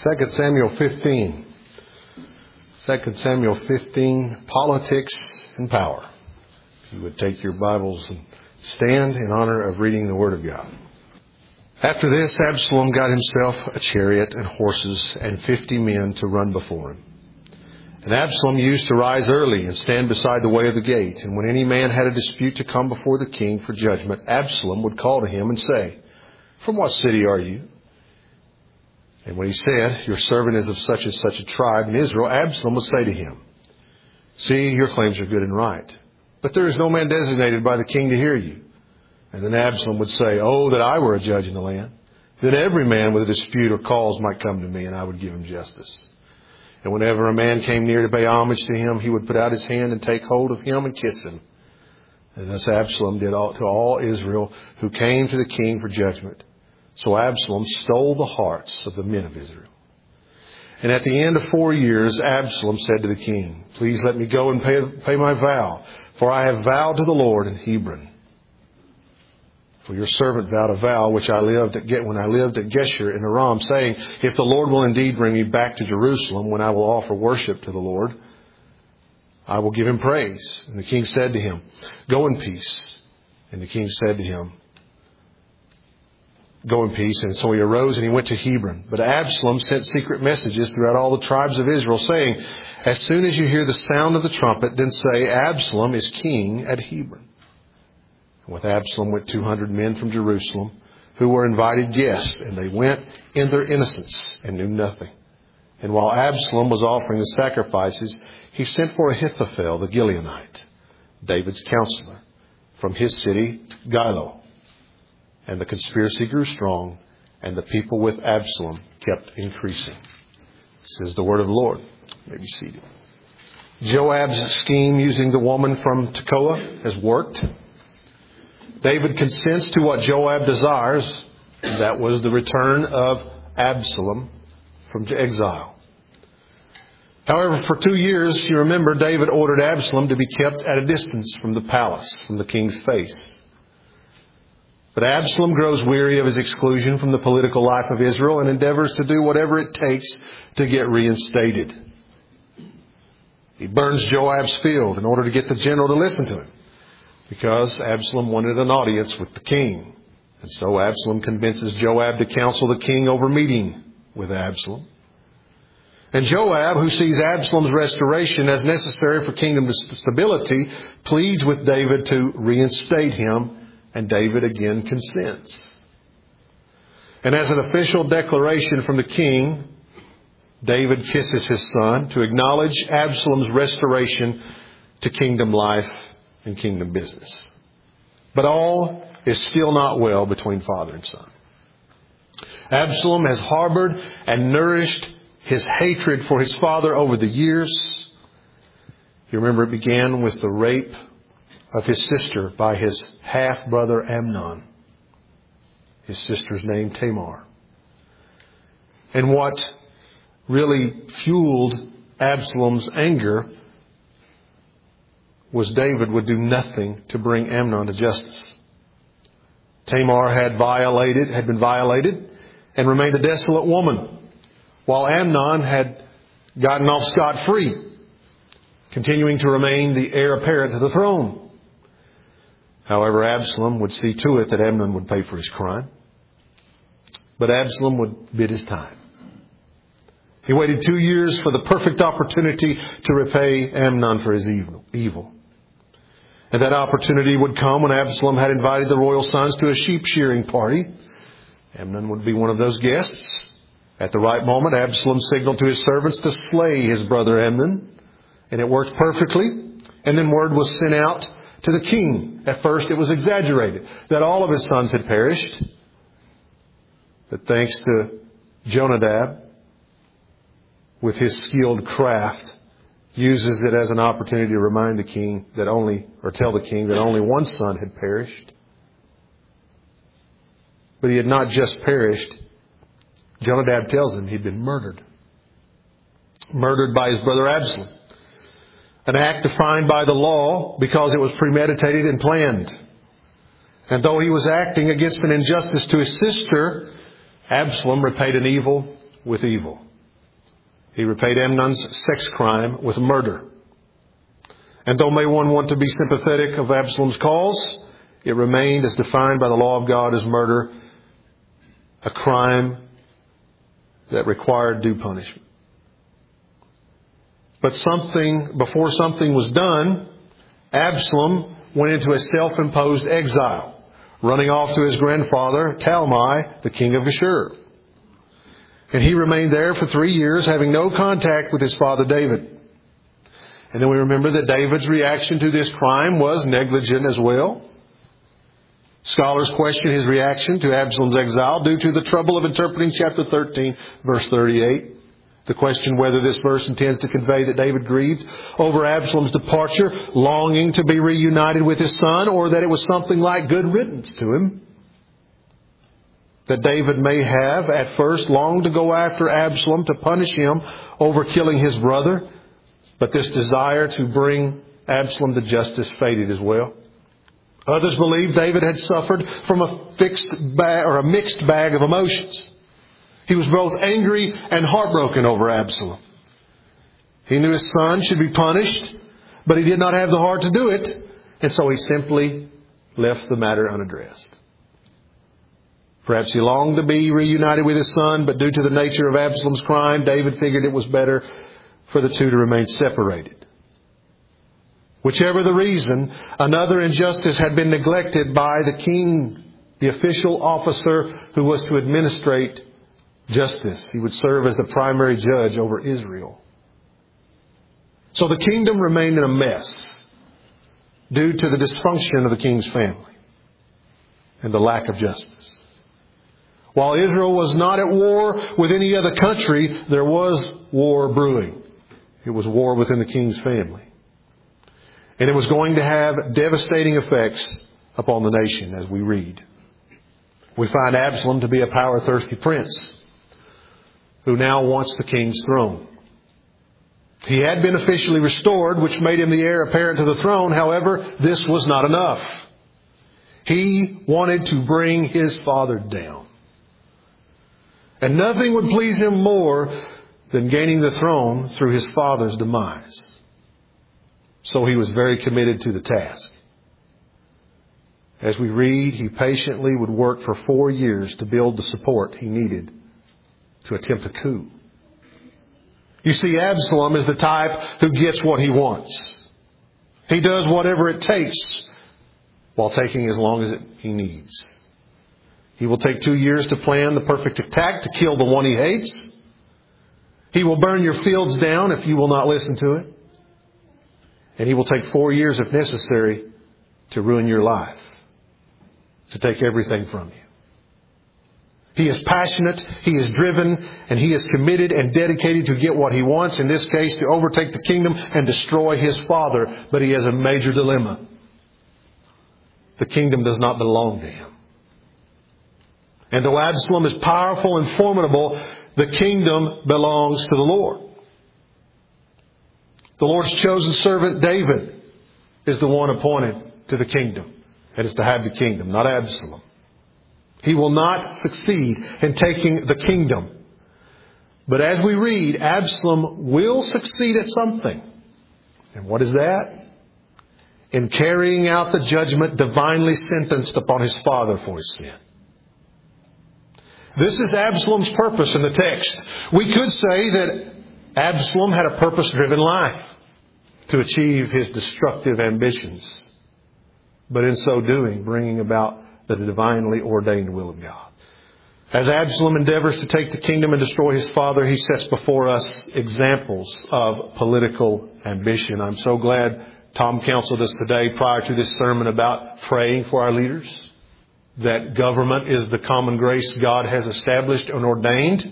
2 Samuel 15. 2 Samuel 15, politics and power. If you would take your Bibles and stand in honor of reading the Word of God. After this, Absalom got himself a chariot and horses and 50 men to run before him. And Absalom used to rise early and stand beside the way of the gate. And when any man had a dispute to come before the king for judgment, Absalom would call to him and say, "From what city are you?" And when he said, "Your servant is of such and such a tribe in Israel," Absalom would say to him, "See, your claims are good and right, but there is no man designated by the king to hear you." And then Absalom would say, "Oh, that I were a judge in the land, that every man with a dispute or cause might come to me, and I would give him justice." And whenever a man came near to pay homage to him, he would put out his hand and take hold of him and kiss him. And thus Absalom did to all Israel who came to the king for judgment. So Absalom stole the hearts of the men of Israel. And at the end of 4 years, Absalom said to the king, "Please let me go and pay my vow, for I have vowed to the Lord in Hebron. For your servant vowed a vow when I lived at Geshur in Aram, saying, if the Lord will indeed bring me back to Jerusalem, when I will offer worship to the Lord, I will give him praise." And the king said to him, "Go in peace." And the king said to him, "Go in peace." And so he arose and he went to Hebron. But Absalom sent secret messages throughout all the tribes of Israel, saying, "As soon as you hear the sound of the trumpet, then say, Absalom is king at Hebron." And with Absalom went 200 men from Jerusalem, who were invited guests, and they went in their innocence and knew nothing. And while Absalom was offering the sacrifices, he sent for Ahithophel the Gileonite, David's counselor, from his city Gilo. And the conspiracy grew strong, and the people with Absalom kept increasing. This is the word of the Lord. You may be seated. Joab's scheme using the woman from Tekoa has worked. David consents to what Joab desires, and that was the return of Absalom from exile. However, for 2 years, you remember, David ordered Absalom to be kept at a distance from the palace, from the king's face. But Absalom grows weary of his exclusion from the political life of Israel and endeavors to do whatever it takes to get reinstated. He burns Joab's field in order to get the general to listen to him, because Absalom wanted an audience with the king. And so Absalom convinces Joab to counsel the king over meeting with Absalom. And Joab, who sees Absalom's restoration as necessary for kingdom stability, pleads with David to reinstate him. And David again consents. And as an official declaration from the king, David kisses his son to acknowledge Absalom's restoration to kingdom life and kingdom business. But all is still not well between father and son. Absalom has harbored and nourished his hatred for his father over the years. You remember it began with the rape of his sister by his half-brother Amnon, his sister's name Tamar. And what really fueled Absalom's anger was David would do nothing to bring Amnon to justice. Tamar had been violated and remained a desolate woman, while Amnon had gotten off scot-free, continuing to remain the heir apparent to the throne. However, Absalom would see to it that Amnon would pay for his crime. But Absalom would bid his time. He waited 2 years for the perfect opportunity to repay Amnon for his evil. And that opportunity would come when Absalom had invited the royal sons to a sheep shearing party. Amnon would be one of those guests. At the right moment, Absalom signaled to his servants to slay his brother Amnon. And it worked perfectly. And then word was sent out to the king. At first it was exaggerated that all of his sons had perished. But thanks to Jonadab, with his skilled craft, uses it as an opportunity to remind the king tell the king that only one son had perished. But he had not just perished. Jonadab tells him he'd been murdered. Murdered by his brother Absalom. An act defined by the law because it was premeditated and planned. And though he was acting against an injustice to his sister, Absalom repaid an evil with evil. He repaid Amnon's sex crime with murder. And though may one want to be sympathetic of Absalom's cause, it remained as defined by the law of God as murder, a crime that required due punishment. But before something was done, Absalom went into a self-imposed exile, running off to his grandfather, Talmai, the king of Geshur. And he remained there for 3 years, having no contact with his father David. And then we remember that David's reaction to this crime was negligent as well. Scholars question his reaction to Absalom's exile due to the trouble of interpreting chapter 13, verse 38. The question whether this verse intends to convey that David grieved over Absalom's departure, longing to be reunited with his son, or that it was something like good riddance to him. That David may have at first longed to go after Absalom to punish him over killing his brother, but this desire to bring Absalom to justice faded as well. Others believe David had suffered from a mixed bag of emotions. He was both angry and heartbroken over Absalom. He knew his son should be punished, but he did not have the heart to do it, and so he simply left the matter unaddressed. Perhaps he longed to be reunited with his son, but due to the nature of Absalom's crime, David figured it was better for the two to remain separated. Whichever the reason, another injustice had been neglected by the king, the official officer who was to administrate justice. He would serve as the primary judge over Israel. So the kingdom remained in a mess due to the dysfunction of the king's family and the lack of justice. While Israel was not at war with any other country, there was war brewing. It was war within the king's family. And it was going to have devastating effects upon the nation, as we read. We find Absalom to be a power-thirsty prince who now wants the king's throne. He had been officially restored, which made him the heir apparent to the throne. However, this was not enough. He wanted to bring his father down. And nothing would please him more than gaining the throne through his father's demise. So he was very committed to the task. As we read, he patiently would work for 4 years to build the support he needed to attempt a coup. You see, Absalom is the type who gets what he wants. He does whatever it takes while taking as long as he needs. He will take 2 years to plan the perfect attack to kill the one he hates. He will burn your fields down if you will not listen to it. And he will take 4 years if necessary to ruin your life, to take everything from you. He is passionate, he is driven, and he is committed and dedicated to get what he wants, in this case to overtake the kingdom and destroy his father. But he has a major dilemma. The kingdom does not belong to him. And though Absalom is powerful and formidable, the kingdom belongs to the Lord. The Lord's chosen servant David is the one appointed to the kingdom, and is to have the kingdom, not Absalom. He will not succeed in taking the kingdom. But as we read, Absalom will succeed at something. And what is that? In carrying out the judgment divinely sentenced upon his father for his sin. This is Absalom's purpose in the text. We could say that Absalom had a purpose-driven life to achieve his destructive ambitions, but in so doing, bringing about the divinely ordained will of God. As Absalom endeavors to take the kingdom and destroy his father, he sets before us examples of political ambition. I'm so glad Tom counseled us today prior to this sermon about praying for our leaders, that government is the common grace God has established and ordained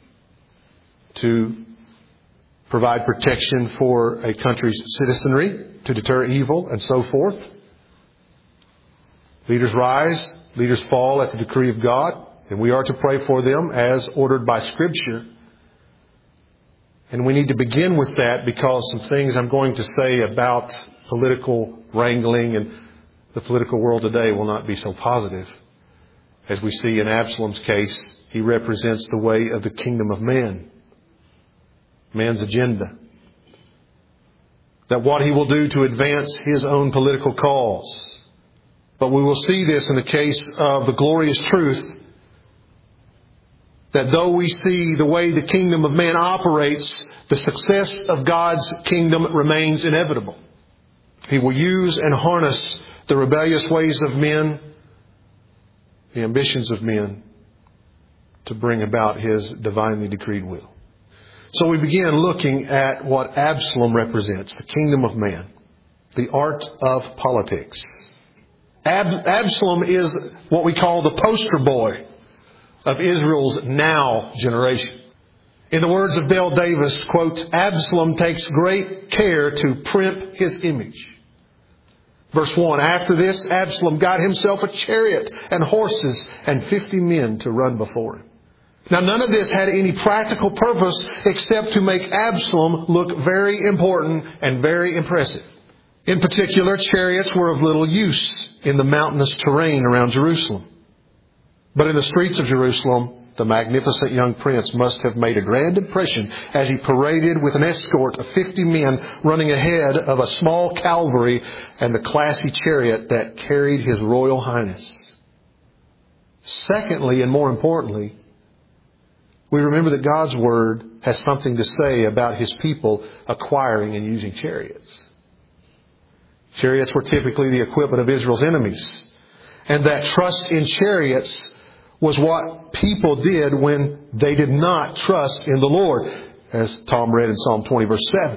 to provide protection for a country's citizenry, to deter evil, and so forth. Leaders rise, leaders fall at the decree of God, and we are to pray for them as ordered by Scripture. And we need to begin with that because some things I'm going to say about political wrangling and the political world today will not be so positive. As we see in Absalom's case, he represents the way of the kingdom of men. man's agenda. That what he will do to advance his own political cause. But we will see this in the case of the glorious truth that though we see the way the kingdom of man operates, the success of God's kingdom remains inevitable. He will use and harness the rebellious ways of men, the ambitions of men, to bring about His divinely decreed will. So we begin looking at what Absalom represents, the kingdom of man, the art of politics. Absalom is what we call the poster boy of Israel's now generation. In the words of Dale Davis, quote, Absalom takes great care to print his image. Verse 1, after this, Absalom got himself a chariot and horses and 50 men to run before him. Now, none of this had any practical purpose except to make Absalom look very important and very impressive. In particular, chariots were of little use in the mountainous terrain around Jerusalem. But in the streets of Jerusalem, the magnificent young prince must have made a grand impression as he paraded with an escort of 50 men running ahead of a small cavalry and the classy chariot that carried His Royal Highness. Secondly, and more importantly, we remember that God's Word has something to say about His people acquiring and using chariots. Chariots were typically the equipment of Israel's enemies, and that trust in chariots was what people did when they did not trust in the Lord, as Tom read in Psalm 20, verse 7.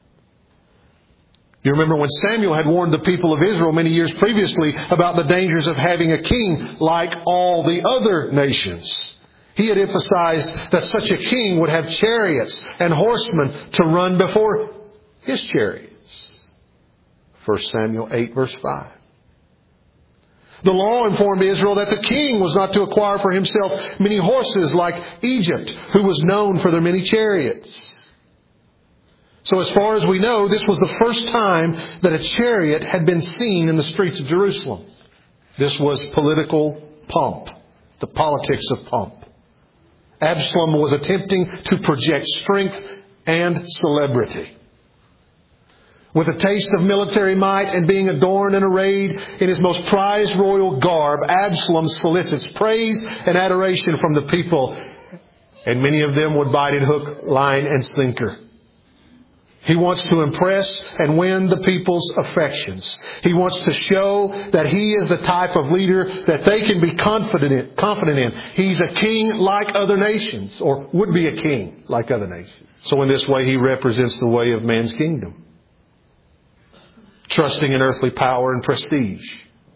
You remember when Samuel had warned the people of Israel many years previously about the dangers of having a king like all the other nations. He had emphasized that such a king would have chariots and horsemen to run before his chariots. 1 Samuel 8, verse 5. The law informed Israel that the king was not to acquire for himself many horses like Egypt, who was known for their many chariots. So as far as we know, this was the first time that a chariot had been seen in the streets of Jerusalem. This was political pomp, the politics of pomp. Absalom was attempting to project strength and celebrity. With a taste of military might and being adorned and arrayed in his most prized royal garb, Absalom solicits praise and adoration from the people, and many of them would bite it hook, line, and sinker. He wants to impress and win the people's affections. He wants to show that he is the type of leader that they can be confident in. He's a king like other nations, or would be a king like other nations. So in this way, he represents the way of man's kingdom, trusting in earthly power and prestige.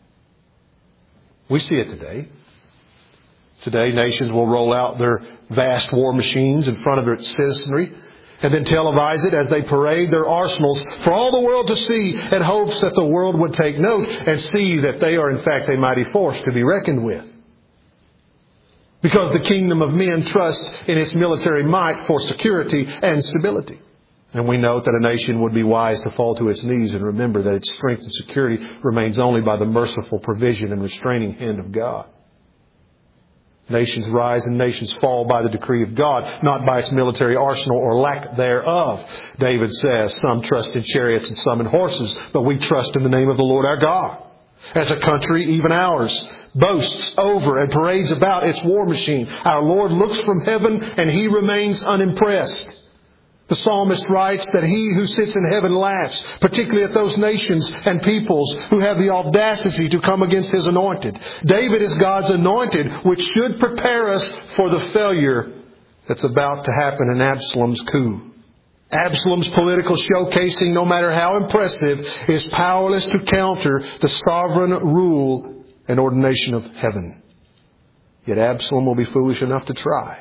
We see it today. Today, nations will roll out their vast war machines in front of their citizenry and then televise it as they parade their arsenals for all the world to see, in hopes that the world would take note and see that they are in fact a mighty force to be reckoned with. Because the kingdom of men trusts in its military might for security and stability. And we note that a nation would be wise to fall to its knees and remember that its strength and security remains only by the merciful provision and restraining hand of God. Nations rise and nations fall by the decree of God, not by its military arsenal or lack thereof. David says, some trust in chariots and some in horses, but we trust in the name of the Lord our God. As a country, even ours, boasts over and parades about its war machine, our Lord looks from heaven and He remains unimpressed. The psalmist writes that He who sits in heaven laughs, particularly at those nations and peoples who have the audacity to come against His anointed. David is God's anointed, which should prepare us for the failure that's about to happen in Absalom's coup. Absalom's political showcasing, no matter how impressive, is powerless to counter the sovereign rule and ordination of heaven. Yet Absalom will be foolish enough to try.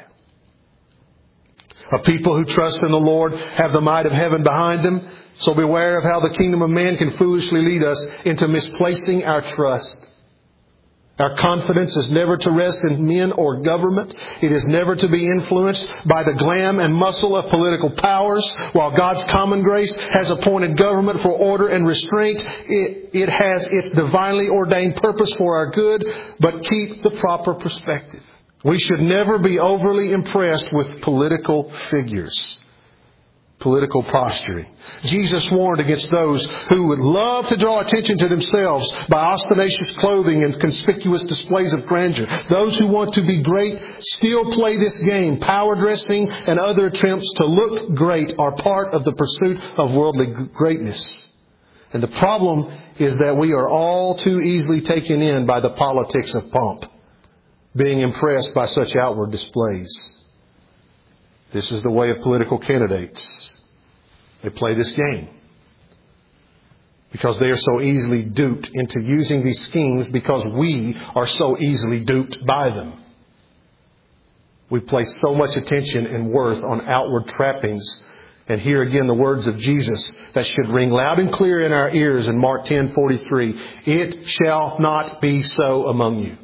A people who trust in the Lord have the might of heaven behind them. So beware of how the kingdom of man can foolishly lead us into misplacing our trust. Our confidence is never to rest in men or government. It is never to be influenced by the glam and muscle of political powers. While God's common grace has appointed government for order and restraint, it has its divinely ordained purpose for our good, but keep the proper perspective. We should never be overly impressed with political figures. Political posturing. Jesus warned against those who would love to draw attention to themselves by ostentatious clothing and conspicuous displays of grandeur. Those who want to be great still play this game. Power dressing and other attempts to look great are part of the pursuit of worldly greatness. And the problem is that we are all too easily taken in by the politics of pomp, being impressed by such outward displays. This is the way of political candidates. They play this game because they are so easily duped into using these schemes because we are so easily duped by them. We place so much attention and worth on outward trappings. And here again the words of Jesus that should ring loud and clear in our ears in Mark 10:43. It shall not be so among you.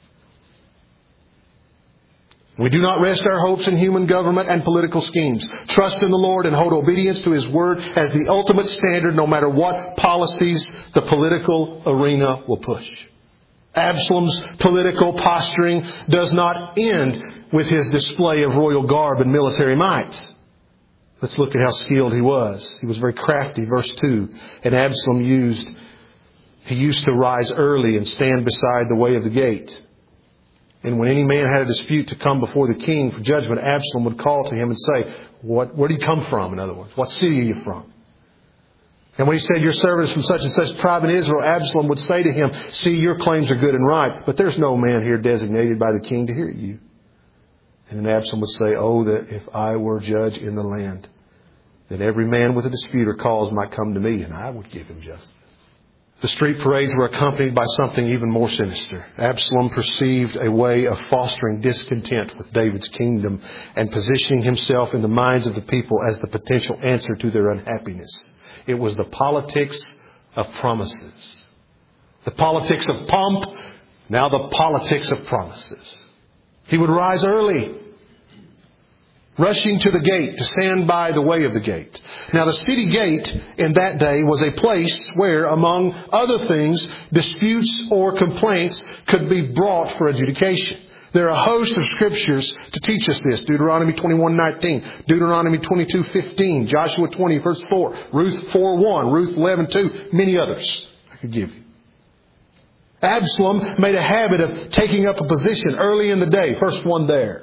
We do not rest our hopes in human government and political schemes. Trust in the Lord and hold obedience to His Word as the ultimate standard no matter what policies the political arena will push. Absalom's political posturing does not end with his display of royal garb and military might. Let's look at how skilled he was. He was very crafty. Verse 2. And Absalom used to rise early and stand beside the way of the gate. And when any man had a dispute to come before the king for judgment, Absalom would call to him and say, where do you come from, in other words? What city are you from? And when he said, your servant is from such and such tribe in Israel, Absalom would say to him, see, your claims are good and right, but there's no man here designated by the king to hear you. And then Absalom would say, oh, that if I were judge in the land, then every man with a dispute or cause might come to me, and I would give him justice. The street parades were accompanied by something even more sinister. Absalom perceived a way of fostering discontent with David's kingdom and positioning himself in the minds of the people as the potential answer to their unhappiness. It was the politics of promises. The politics of pomp, now the politics of promises. He would rise early, rushing to the gate to stand by the way of the gate. Now the city gate in that day was a place where, among other things, disputes or complaints could be brought for adjudication. There are a host of scriptures to teach us this. Deuteronomy 21:19, Deuteronomy 22:15, Joshua 20 verse 4, Ruth 4:1, Ruth 11:2, many others I could give you. Absalom made a habit of taking up a position early in the day, first one there,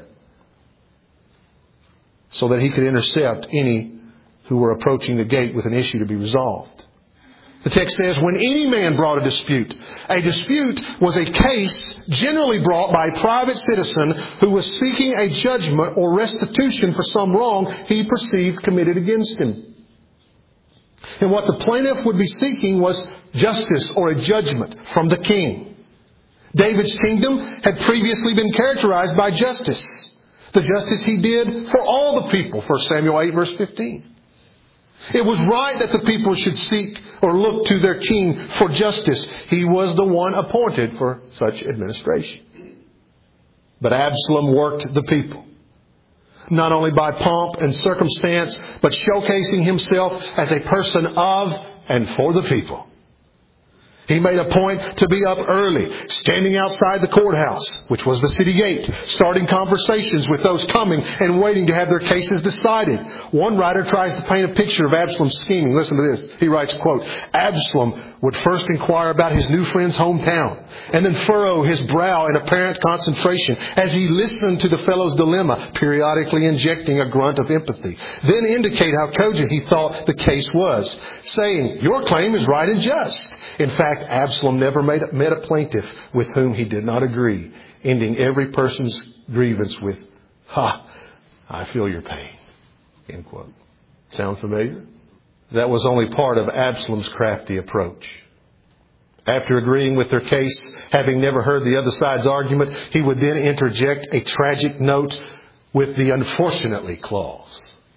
so that he could intercept any who were approaching the gate with an issue to be resolved. The text says, when any man brought a dispute was a case generally brought by a private citizen who was seeking a judgment or restitution for some wrong he perceived committed against him. And what the plaintiff would be seeking was justice or a judgment from the king. David's kingdom had previously been characterized by justice. The justice he did for all the people, 1 Samuel 8 verse 15. It was right that the people should seek or look to their king for justice. He was the one appointed for such administration. But Absalom worked the people, not only by pomp and circumstance, but showcasing himself as a person of and for the people. He made a point to be up early, standing outside the courthouse, which was the city gate, starting conversations with those coming and waiting to have their cases decided. One writer tries to paint a picture of Absalom's scheming. Listen to this. He writes, quote, Absalom would first inquire about his new friend's hometown and then furrow his brow in apparent concentration as he listened to the fellow's dilemma, periodically injecting a grunt of empathy. Then indicate how cogent he thought the case was, saying, your claim is right and just. In fact, Absalom never met a plaintiff with whom he did not agree, ending every person's grievance with, I feel your pain. End quote. Sound familiar? That was only part of Absalom's crafty approach. After agreeing with their case, having never heard the other side's argument, he would then interject a tragic note with the unfortunately clause.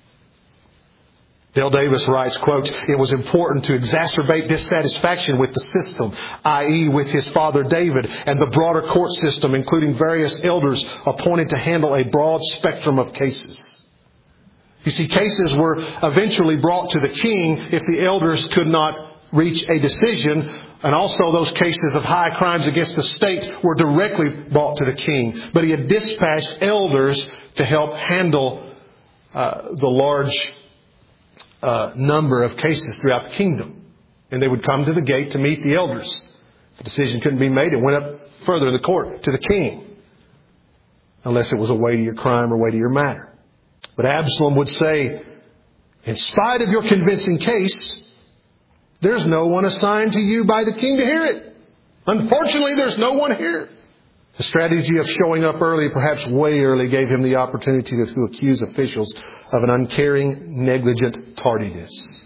Dale Davis writes, quote, it was important to exacerbate dissatisfaction with the system, i.e. with his father David and the broader court system, including various elders appointed to handle a broad spectrum of cases. You see, cases were eventually brought to the king if the elders could not reach a decision, and also those cases of high crimes against the state were directly brought to the king. But he had dispatched elders to help handle the large number of cases throughout the kingdom. And they would come to the gate to meet the elders. If a decision couldn't be made, it went up further in the court to the king. Unless it was a weightier crime or weightier matter. But Absalom would say, in spite of your convincing case, there's no one assigned to you by the king to hear it. Unfortunately, there's no one here. The strategy of showing up early, perhaps way early, gave him the opportunity to accuse officials of an uncaring, negligent tardiness.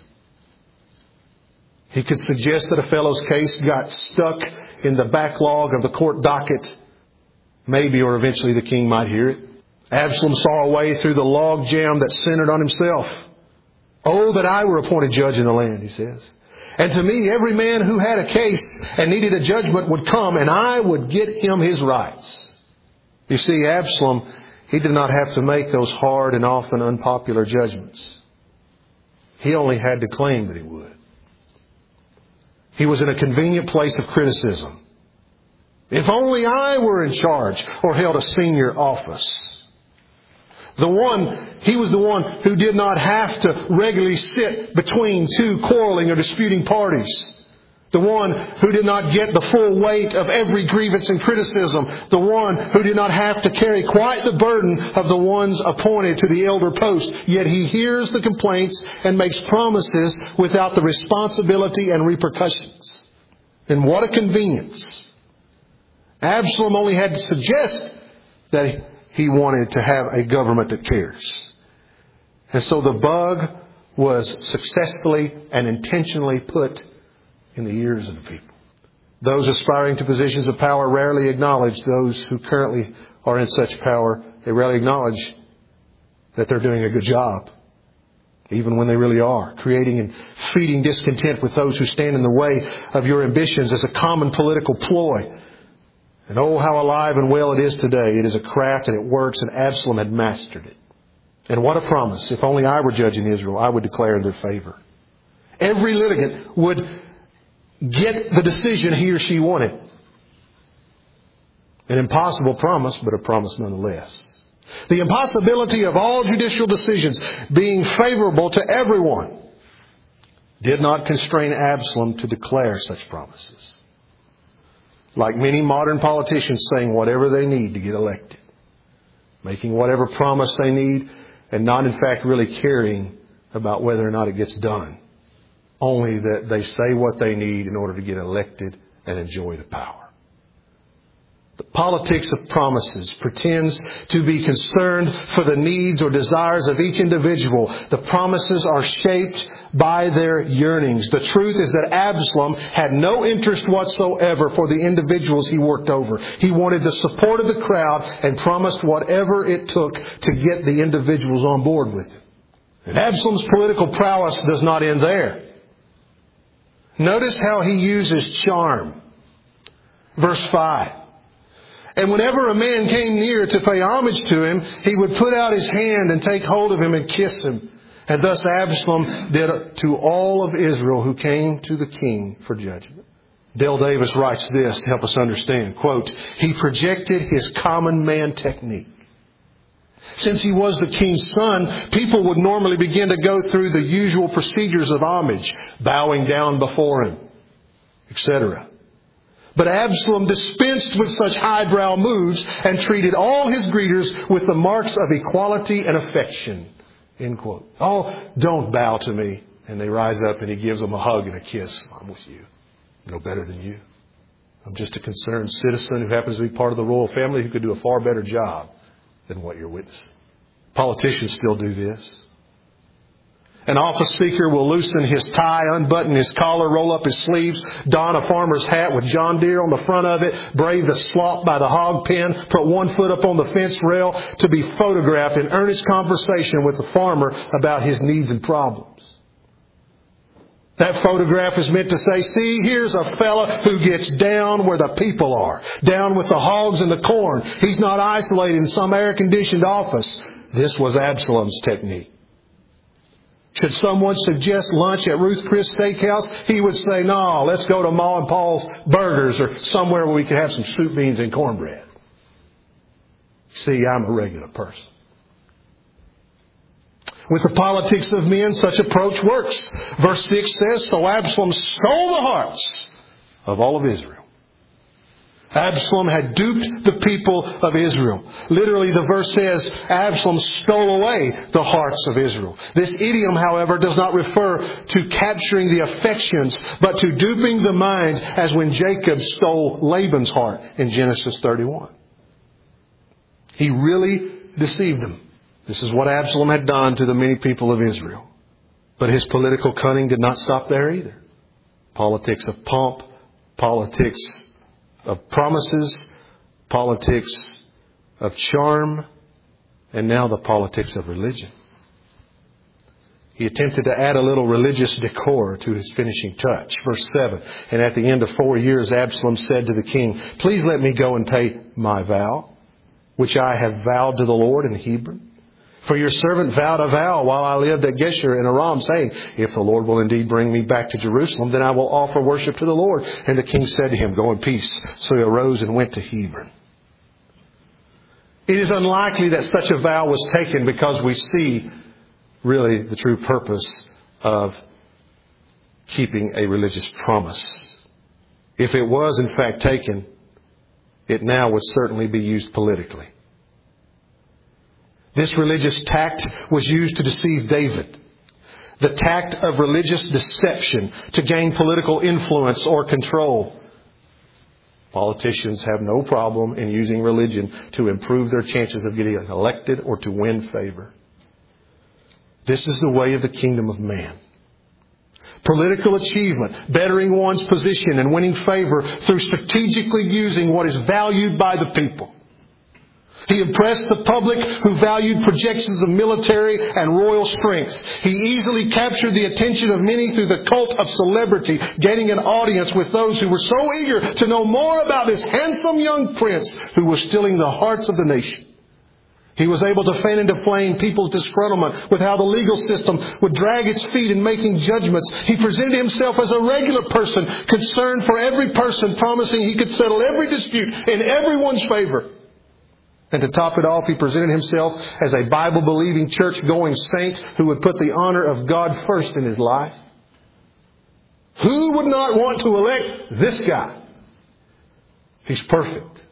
He could suggest that a fellow's case got stuck in the backlog of the court docket. Maybe or eventually the king might hear it. Absalom saw a way through the log jam that centered on himself. Oh, that I were appointed judge in the land, he says. And to me, every man who had a case and needed a judgment would come, and I would get him his rights. You see, Absalom, he did not have to make those hard and often unpopular judgments. He only had to claim that he would. He was in a convenient place of criticism. If only I were in charge or held a senior office. He was the one who did not have to regularly sit between two quarreling or disputing parties. The one who did not get the full weight of every grievance and criticism. The one who did not have to carry quite the burden of the ones appointed to the elder post. Yet he hears the complaints and makes promises without the responsibility and repercussions. And what a convenience. Absalom only had to suggest that he wanted to have a government that cares. And so the bug was successfully and intentionally put in the ears of the people. Those aspiring to positions of power rarely acknowledge those who currently are in such power. They rarely acknowledge that they're doing a good job, even when they really are. Creating and feeding discontent with those who stand in the way of your ambitions is a common political ploy. And oh, how alive and well it is today. It is a craft and it works, and Absalom had mastered it. And what a promise. If only I were judging Israel, I would declare in their favor. Every litigant would get the decision he or she wanted. An impossible promise, but a promise nonetheless. The impossibility of all judicial decisions being favorable to everyone did not constrain Absalom to declare such promises. Like many modern politicians saying whatever they need to get elected. Making whatever promise they need and not in fact really caring about whether or not it gets done. Only that they say what they need in order to get elected and enjoy the power. The politics of promises pretends to be concerned for the needs or desires of each individual. The promises are shaped by their yearnings. The truth is that Absalom had no interest whatsoever for the individuals he worked over. He wanted the support of the crowd and promised whatever it took to get the individuals on board with it. And Absalom's political prowess does not end there. Notice how he uses charm. Verse 5. And whenever a man came near to pay homage to him, he would put out his hand and take hold of him and kiss him. And thus Absalom did to all of Israel who came to the king for judgment. Dale Davis writes this to help us understand. Quote, he projected his common man technique. Since he was the king's son, people would normally begin to go through the usual procedures of homage, bowing down before him, etc. But Absalom dispensed with such highbrow moves and treated all his greeters with the marks of equality and affection. End quote. Oh, don't bow to me. And they rise up and he gives them a hug and a kiss. I'm with you. No better than you. I'm just a concerned citizen who happens to be part of the royal family who could do a far better job than what you're witnessing. Politicians still do this. An office seeker will loosen his tie, unbutton his collar, roll up his sleeves, don a farmer's hat with John Deere on the front of it, brave the slop by the hog pen, put one foot up on the fence rail to be photographed in earnest conversation with the farmer about his needs and problems. That photograph is meant to say, see, here's a fella who gets down where the people are, down with the hogs and the corn. He's not isolated in some air-conditioned office. This was Absalom's technique. Should someone suggest lunch at Ruth Chris Steakhouse, he would say, no, let's go to Ma and Paul's Burgers or somewhere where we can have some soup, beans, and cornbread. See, I'm a regular person. With the politics of men, such approach works. Verse 6 says, so Absalom stole the hearts of all of Israel. Absalom had duped the people of Israel. Literally, the verse says, Absalom stole away the hearts of Israel. This idiom, however, does not refer to capturing the affections, but to duping the mind, as when Jacob stole Laban's heart in Genesis 31. He really deceived them. This is what Absalom had done to the many people of Israel. But his political cunning did not stop there either. Politics of pomp, politics of promises, politics of charm, and now the politics of religion. He attempted to add a little religious decor to his finishing touch. Verse 7, and at the end of 4 years, Absalom said to the king, please let me go and pay my vow, which I have vowed to the Lord in Hebron. For your servant vowed a vow while I lived at Geshur in Aram, saying, if the Lord will indeed bring me back to Jerusalem, then I will offer worship to the Lord. And the king said to him, go in peace. So he arose and went to Hebron. It is unlikely that such a vow was taken, because we see really the true purpose of keeping a religious promise. If it was in fact taken, it now would certainly be used politically. This religious tact was used to deceive David. The tact of religious deception to gain political influence or control. Politicians have no problem in using religion to improve their chances of getting elected or to win favor. This is the way of the kingdom of man. Political achievement, bettering one's position and winning favor through strategically using what is valued by the people. He impressed the public, who valued projections of military and royal strength. He easily captured the attention of many through the cult of celebrity, gaining an audience with those who were so eager to know more about this handsome young prince who was stealing the hearts of the nation. He was able to fan into flame people's disgruntlement with how the legal system would drag its feet in making judgments. He presented himself as a regular person, concerned for every person, promising he could settle every dispute in everyone's favor. And to top it off, he presented himself as a Bible-believing, church-going saint who would put the honor of God first in his life. Who would not want to elect this guy? He's perfect.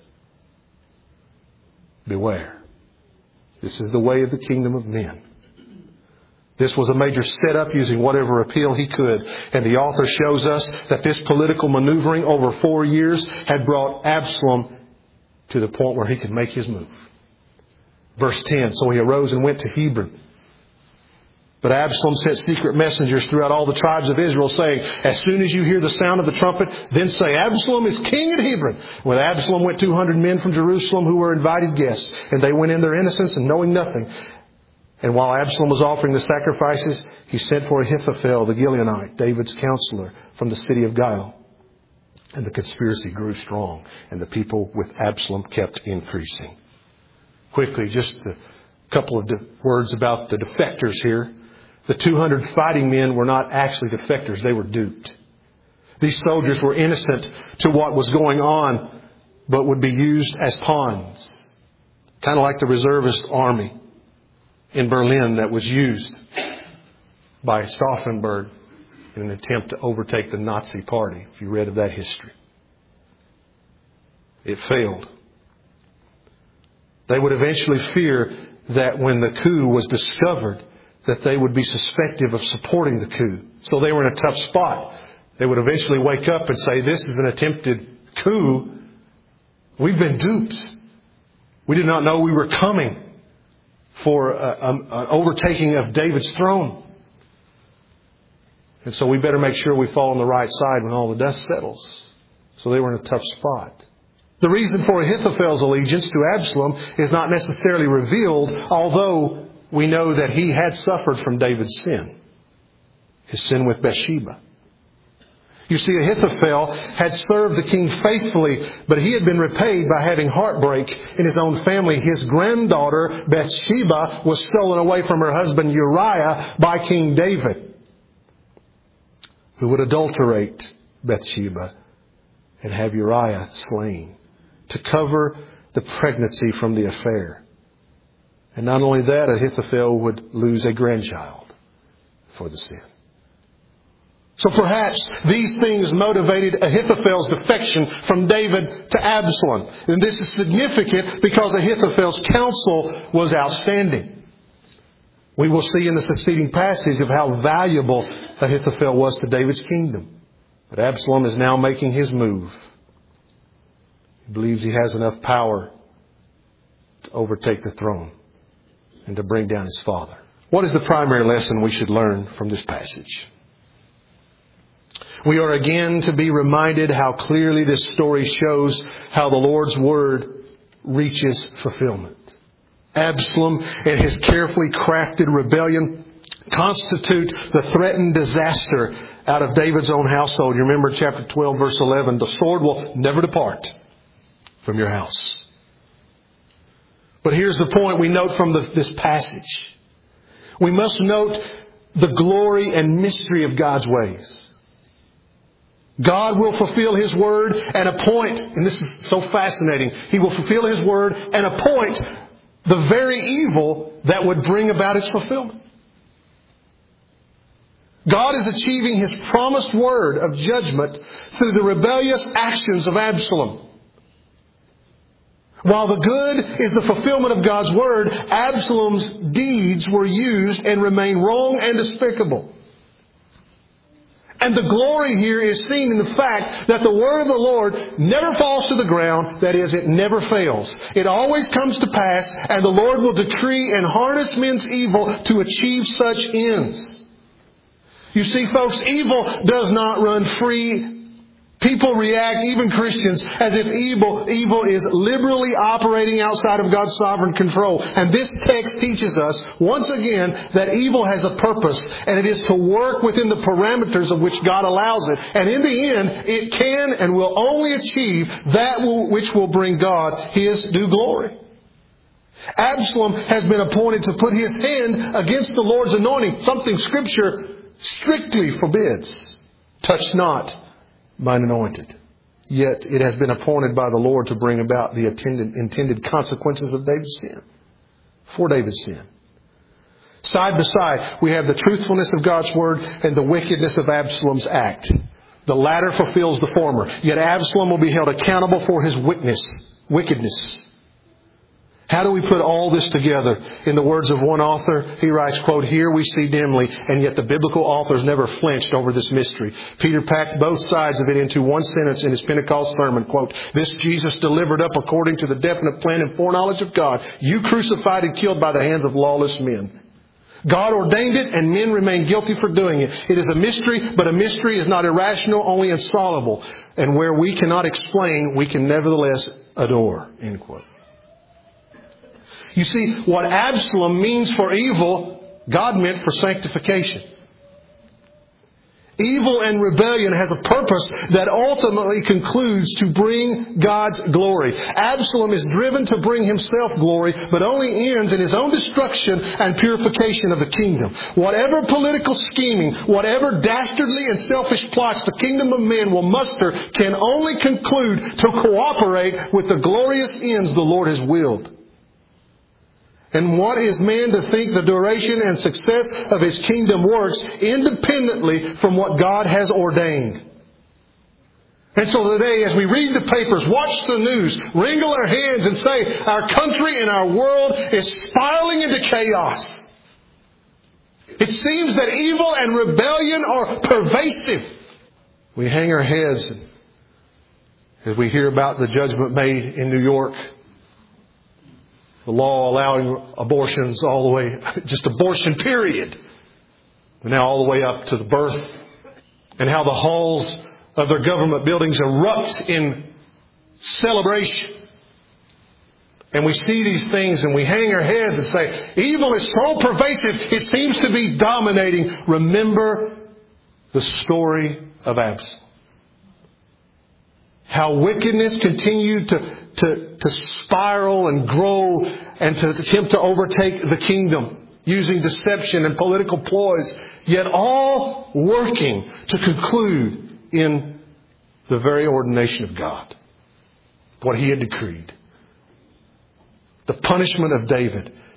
Beware. This is the way of the kingdom of men. This was a major setup, using whatever appeal he could. And the author shows us that this political maneuvering over 4 years had brought Absalom to the point where he could make his move. Verse 10, so he arose and went to Hebron. But Absalom sent secret messengers throughout all the tribes of Israel, saying, as soon as you hear the sound of the trumpet, then say, Absalom is king at Hebron. With Absalom went 200 men from Jerusalem who were invited guests, and they went in their innocence and knowing nothing. And while Absalom was offering the sacrifices, he sent for Ahithophel the Gileonite, David's counselor, from the city of Gile. And the conspiracy grew strong, and the people with Absalom kept increasing. Quickly, just a couple of words about the defectors here. The 200 fighting men were not actually defectors. They were duped. These soldiers were innocent to what was going on, but would be used as pawns. Kind of like the reservist army in Berlin that was used by Stauffenberg in an attempt to overtake the Nazi Party, if you read of that history. It failed. They would eventually fear that when the coup was discovered, that they would be suspected of supporting the coup. So they were in a tough spot. They would eventually wake up and say, this is an attempted coup. We've been duped. We did not know we were coming for an overtaking of David's throne. And so we better make sure we fall on the right side when all the dust settles. So they were in a tough spot. The reason for Ahithophel's allegiance to Absalom is not necessarily revealed, although we know that he had suffered from David's sin. His sin with Bathsheba. You see, Ahithophel had served the king faithfully, but he had been repaid by having heartbreak in his own family. His granddaughter, Bathsheba, was stolen away from her husband Uriah by King David, who would adulterate Bathsheba and have Uriah slain to cover the pregnancy from the affair. And not only that, Ahithophel would lose a grandchild for the sin. So perhaps these things motivated Ahithophel's defection from David to Absalom. And this is significant because Ahithophel's counsel was outstanding. We will see in the succeeding passage of how valuable Ahithophel was to David's kingdom. But Absalom is now making his move. He believes he has enough power to overtake the throne and to bring down his father. What is the primary lesson we should learn from this passage? We are again to be reminded how clearly this story shows how the Lord's Word reaches fulfillment. Absalom and his carefully crafted rebellion constitute the threatened disaster out of David's own household. You remember chapter 12, verse 11, the sword will never depart from your house. But here's the point we note from this passage. We must note the glory and mystery of God's ways. God will fulfill His Word and appoint, and this is so fascinating, He will fulfill His Word and appoint the very evil that would bring about its fulfillment. God is achieving His promised word of judgment through the rebellious actions of Absalom. While the good is the fulfillment of God's Word, Absalom's deeds were used and remain wrong and despicable. And the glory here is seen in the fact that the word of the Lord never falls to the ground. That is, it never fails. It always comes to pass, and the Lord will decree and harness men's evil to achieve such ends. You see, folks, evil does not run free. People react, even Christians, as if evil is liberally operating outside of God's sovereign control. And this text teaches us, once again, that evil has a purpose, and it is to work within the parameters of which God allows it. And in the end, it can and will only achieve that which will bring God His due glory. Absalom has been appointed to put his hand against the Lord's anointing, something Scripture strictly forbids. Touch not mine anointed. Yet it has been appointed by the Lord to bring about the intended consequences of David's sin. For David's sin. Side by side, we have the truthfulness of God's Word and the wickedness of Absalom's act. The latter fulfills the former. Yet Absalom will be held accountable for his wickedness. How do we put all this together? In the words of one author, he writes, quote, "Here we see dimly, and yet the biblical authors never flinched over this mystery. Peter packed both sides of it into one sentence in his Pentecost sermon, quote, 'This Jesus delivered up according to the definite plan and foreknowledge of God, you crucified and killed by the hands of lawless men. God ordained it, and men remain guilty for doing it. It is a mystery, but a mystery is not irrational, only insoluble. And where we cannot explain, we can nevertheless adore,' end quote. You see, what Absalom means for evil, God meant for sanctification. Evil and rebellion has a purpose that ultimately concludes to bring God's glory. Absalom is driven to bring himself glory, but only ends in his own destruction and purification of the kingdom. Whatever political scheming, whatever dastardly and selfish plots the kingdom of men will muster can only conclude to cooperate with the glorious ends the Lord has willed. And what is man to think the duration and success of his kingdom works independently from what God has ordained? And so today, as we read the papers, watch the news, wringle our hands and say, our country and our world is spiraling into chaos. It seems that evil and rebellion are pervasive. We hang our heads as we hear about the judgment made in New York. The law allowing abortions all the way, just abortion period. But now all the way up to the birth. And how the halls of their government buildings erupt in celebration. And we see these things and we hang our heads and say, evil is so pervasive, it seems to be dominating. Remember the story of Absalom. How wickedness continued to spiral and grow and to attempt to overtake the kingdom using deception and political ploys, yet all working to conclude in the very ordination of God, what He had decreed. The punishment of David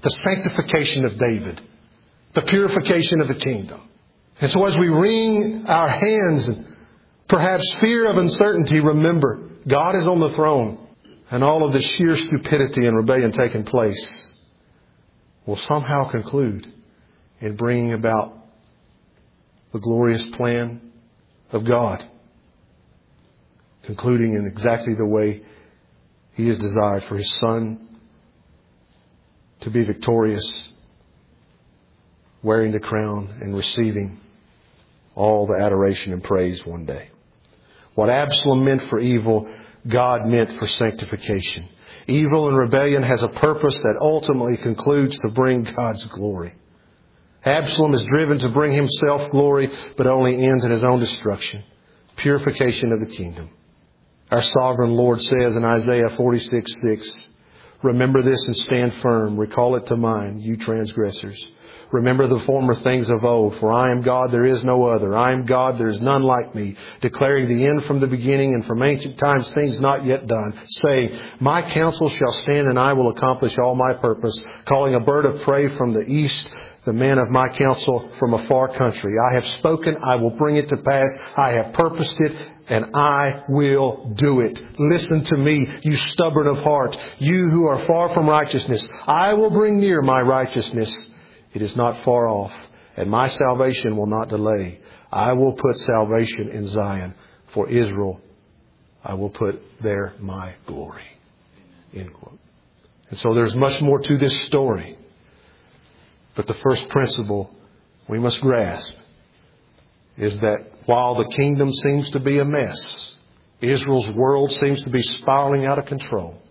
the sanctification of David, the purification of the kingdom. And so as we wring our hands and perhaps fear of uncertainty, remember, God is on the throne, and all of the sheer stupidity and rebellion taking place will somehow conclude in bringing about the glorious plan of God, concluding in exactly the way He has desired for His Son to be victorious, wearing the crown and receiving all the adoration and praise one day. What Absalom meant for evil, God meant for sanctification. Evil and rebellion has a purpose that ultimately concludes to bring God's glory. Absalom is driven to bring himself glory, but only ends in his own destruction. Purification of the kingdom. Our sovereign Lord says in Isaiah 46:6, "Remember this and stand firm. Recall it to mind, you transgressors. Remember the former things of old, for I am God, there is no other. I am God, there is none like me, declaring the end from the beginning and from ancient times things not yet done, saying, my counsel shall stand and I will accomplish all my purpose, calling a bird of prey from the east, the man of my counsel from a far country. I have spoken, I will bring it to pass. I have purposed it, and I will do it. Listen to me, you stubborn of heart, you who are far from righteousness. I will bring near my righteousness. It is not far off, and my salvation will not delay. I will put salvation in Zion. For Israel, I will put there my glory." End quote. And so there's much more to this story. But the first principle we must grasp is that while the kingdom seems to be a mess, Israel's world seems to be spiraling out of control,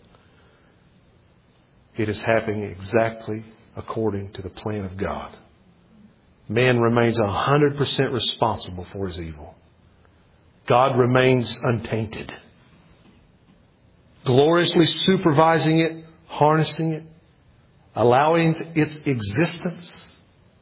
it is happening exactly according to the plan of God. Man remains 100% responsible for his evil. God remains untainted, gloriously supervising it, harnessing it, allowing its existence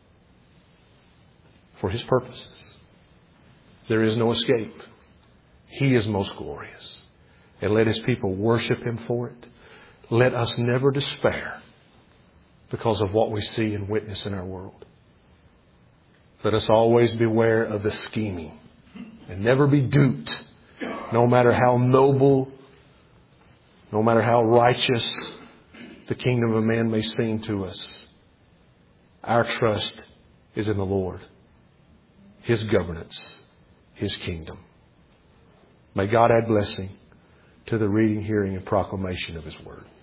for His purposes. There is no escape. He is most glorious. And let His people worship Him for it. Let us never despair because of what we see and witness in our world. Let us always beware of the scheming and never be duped, no matter how noble, no matter how righteous the kingdom of man may seem to us. Our trust is in the Lord, His governance, His kingdom. May God add blessing to the reading, hearing, and proclamation of His word.